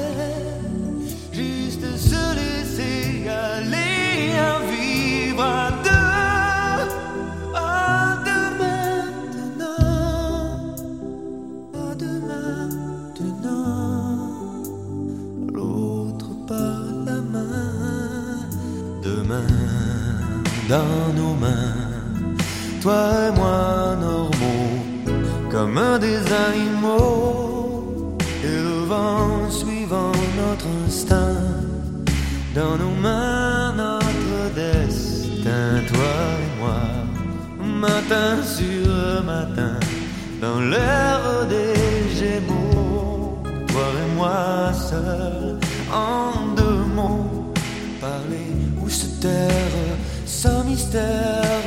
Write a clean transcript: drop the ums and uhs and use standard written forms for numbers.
juste se laisser aller à vivre à deux, à deux maintenant, à deux maintenant. L'autre par la main, demain dans nos mains, toi et moi normaux, comme des animaux, et le vent suivant notre instinct, dans nos mains notre destin, toi et moi, matin sur matin, dans l'air des Gémeaux, toi et moi seuls, en deux mots, parler ou se taire, sans mystère.